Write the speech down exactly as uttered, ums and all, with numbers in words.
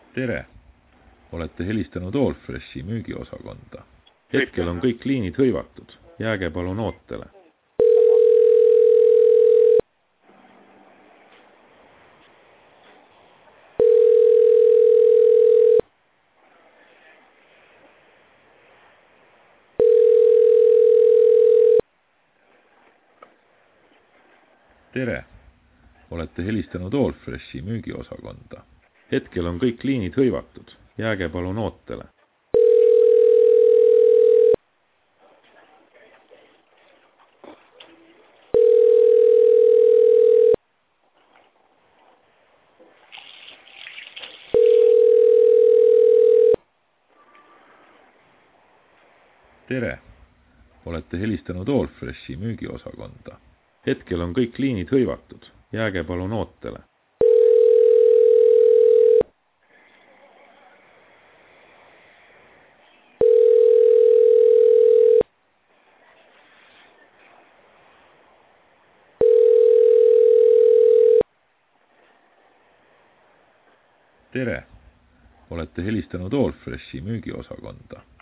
Tere! Olete helistanud Allfreshi müügiosakonda. Hetkel on kõik liinid hõivatud. Jääge palun ootele. Tere! Olete helistanud Allfreshi müügiosakonda. Hetkel on kõik liinid hõivatud. Jääge palun ootele. Tere! Olete helistanud Allfreshi müügiosakonda. Hetkel on kõik liinid hõivatud. Jääge palun ootele. Tere! Olete helistanud Allfreshi müügiosakonda.